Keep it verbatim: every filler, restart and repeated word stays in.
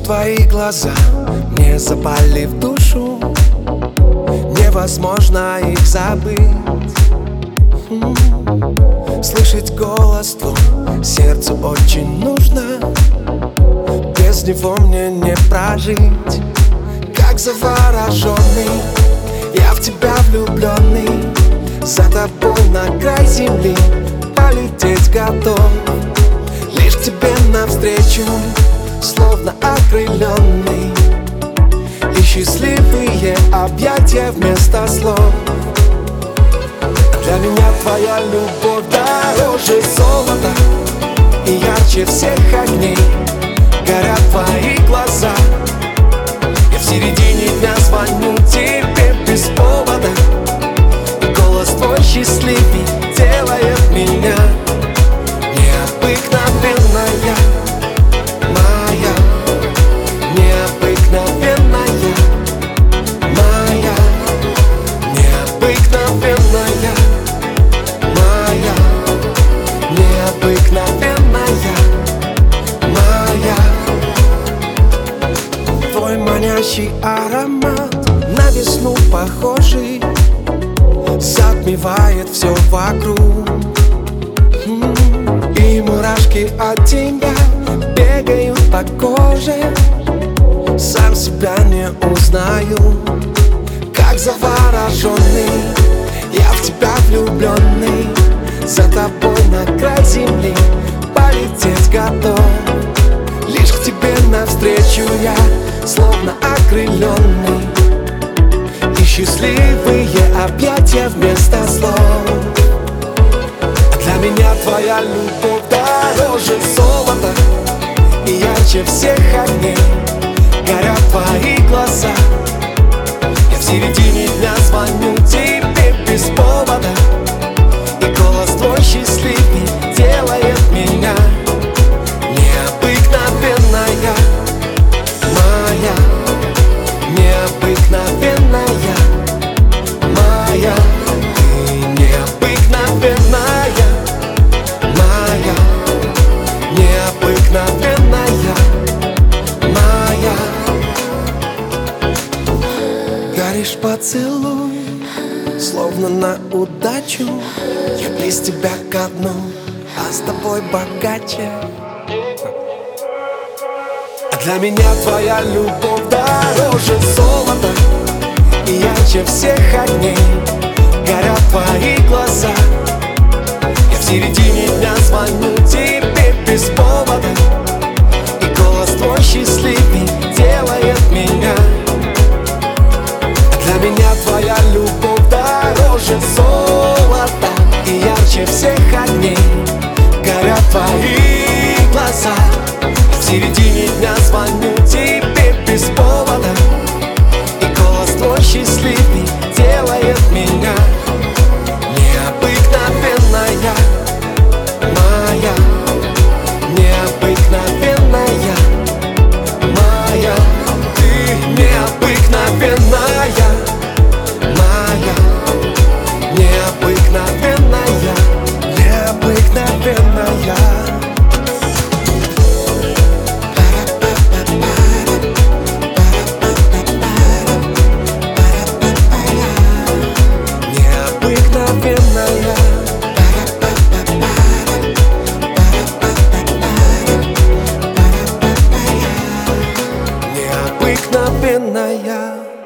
твои глаза мне запали в душу, невозможно их забыть. Слышать голос твой сердцу очень нужно, без него мне не прожить. Как завороженный, я в тебя влюбленный, за тобой на край земли полететь готов. Лишь тебе навстречу, словно окрыленный, и счастливые объятия вместо слов. Для меня твоя любовь дороже золота и ярче всех огней. Горят твои глаза, я в середине дня звоню тебе без повода, и голос твой счастливый делает меня необыкновенная, моя, необыкновенная, моя, необыкновенная, моя, необыкновенная, моя. Твой манящий аромат на весну похожий затмевает все вокруг, и мурашки от тебя бегают по коже. Сам себя не узнаю, как завороженный, я в тебя влюбленный, за тобой на край земли полететь готов. Лишь к тебе навстречу я, словно окрыленный, и счастливые объятия вместо слов. Для меня твоя любовь дороже золота и ярче всех огней. Горят твои глаза, я в середине дня звоню тебе без повода, и голос твой счастливый делает меня необыкновенная, моя, необыкновенная, моя, ты необыкновенная, моя, необыкновенная, моя. Горишь поцелуй, словно на удачу, я близ тебя ко дну, а с тобой богаче. Для меня твоя любовь дороже золота и ярче всех огней. Горят твои глаза, я в середине дня звоню тебе без повода, и голос твой счастливый делает меня. Для меня твоя любовь дороже золота и ярче всех огней. Горят твои глаза, в середине дня звоню тебе без повода, и голос твой счастливый делает меня необыкновенная, моя, необыкновенная, моя, ты необыкновенная, моя, необыкновенная, необыкновенная. Необыкновенная.